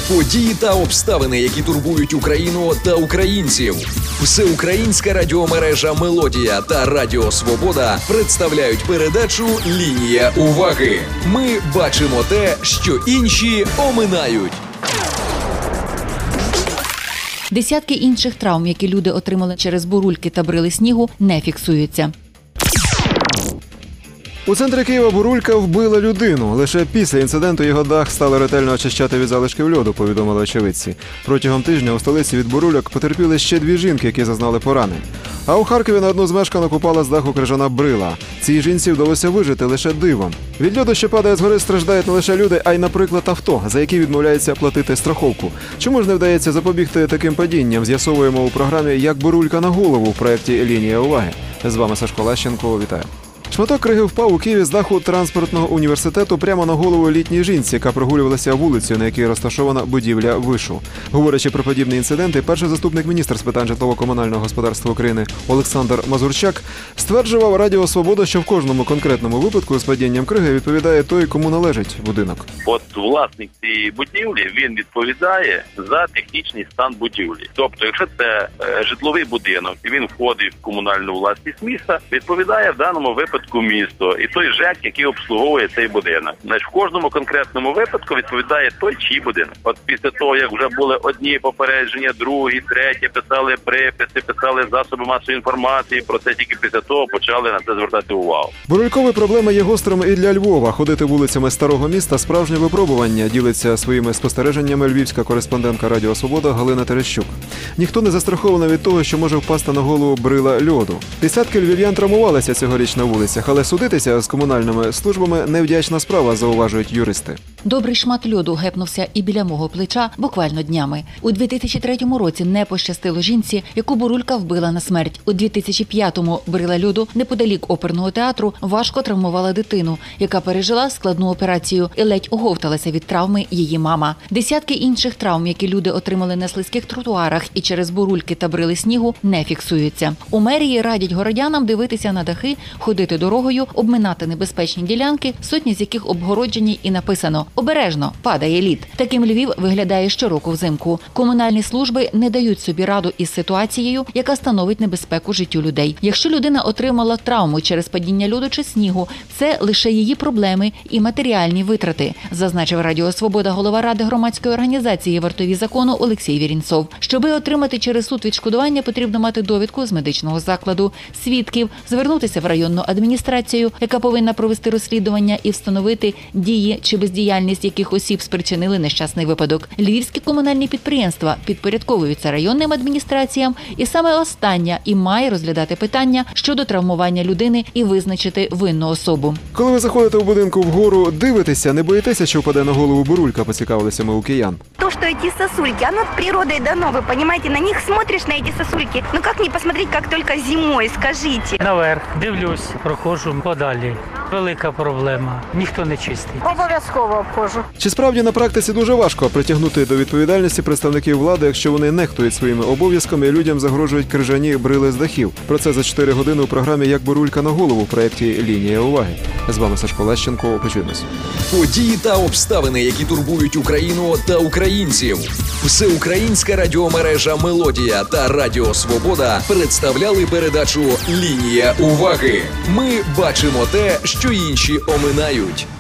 Події та обставини, які турбують Україну та українців. Всеукраїнська радіомережа «Мелодія» та Радіо Свобода представляють передачу «Лінія уваги». Ми бачимо те, що інші оминають. Десятки інших травм, які люди отримали через бурульки та брили снігу, не фіксуються. У центрі Києва бурулька вбила людину. Лише після інциденту його дах стали ретельно очищати від залишків льоду, повідомили очевидці. Протягом тижня у столиці від бурульок потерпіли ще 2 жінки, які зазнали поранень. А у Харкові на одну з мешканок упала з даху крижана брила. Цій жінці вдалося вижити лише дивом. Від льоду, що падає згори, страждають не лише люди, а й, наприклад, авто, за які відмовляються платити страховку. Чому ж не вдається запобігти таким падінням? З'ясовуємо у програмі «Як бурулька на голову» в проєкті «Лінія уваги». З вами Сашко Лащенко. Вітаю. Шматок криги впав у Києві з даху транспортного університету прямо на голову літній жінці, яка прогулювалася вулицею, на якій розташована будівля вишу. Говорячи про подібні інциденти, перший заступник міністра з питань житлово-комунального господарства України Олександр Мазурчак стверджував Радіо Свобода, що в кожному конкретному випадку з падінням криги відповідає той, кому належить будинок. От власник цієї будівлі, він відповідає за технічний стан будівлі. Тобто, якщо це житловий будинок, і він входить в комунальну власність міста, відповідає в даному випадку місто і той ЖЕК, який обслуговує цей будинок. Значить, в кожному конкретному випадку відповідає той, чий будинок. От після того, як вже були одні попередження, другі, треті, писали приписи, писали засоби масової інформації, про це тільки після того почали на це звертати увагу. Бурулькові проблеми є гострими і для Львова. Ходити вулицями старого міста – справжнє випробування, ділиться своїми спостереженнями львівська кореспондентка Радіо Свобода Галина Терещук. Ніхто не застрахований від того, що може впасти на голову брила льоду. Десятки львів'ян травмувалися цьогоріч на вулицях, але судитися з комунальними службами – невдячна справа, зауважують юристи. Добрий шмат льоду гепнувся і біля мого плеча буквально днями. У 2003 році не пощастило жінці, яку бурулька вбила на смерть. У 2005-му брила льоду неподалік оперного театру важко травмувала дитину, яка пережила складну операцію і ледь оговталася від травми її мама. Десятки інших травм, які люди отримали на слизьких тротуарах і через бурульки та брили снігу, не фіксуються. У мерії радять городянам дивитися на дахи, ходити дорогою, обминати небезпечні ділянки, сотні з яких обгороджені і написано «Обережно, падає лід». Таким Львів виглядає щороку взимку. Комунальні служби не дають собі раду із ситуацією, яка становить небезпеку життю людей. Якщо людина отримала травму через падіння льоду чи снігу, це лише її проблеми і матеріальні витрати, зазначив Радіо Свобода голова Ради громадської організації «Вартові закону» Олексій Вірінцов. Щоби отримати через суд відшкодування, потрібно мати довідку з медичного закладу, свідків, звернутися в районну адміністрацію, яка повинна провести розслідування і встановити дії чи бездіяльність яких осіб спричинили нещасний випадок. Львівські комунальні підприємства підпорядковуються районним адміністраціям, і саме остання і має розглядати питання щодо травмування людини і визначити винну особу. Коли ви заходите у будинку вгору, дивитеся, не боїтеся, що впаде на голову бурулька, поцікавилися ми у киян. То, что эти сосульки, оно природой дано, вы понимаете, на них смотришь, на эти сосульки. Ну как не посмотреть, как только зимой, скажите? Наверх, дивлюсь, проходжу подалі. Велика проблема, ніхто не чистий. Обов'язково обходжу. Чи справді на практиці дуже важко притягнути до відповідальності представників влади, якщо вони нехтують своїми обов'язками і людям загрожують крижані брили з дахів? Про це за 4 години у програмі «Як бурулька на голову» в проєкті «Лінія уваги». З вами Сашко Лащенко. Почуємось. Події та обставини, які турбують Україну та українців. Всеукраїнська радіомережа «Мелодія» та Радіо Свобода представляли передачу «Лінія уваги». Ми бачимо те, що інші оминають.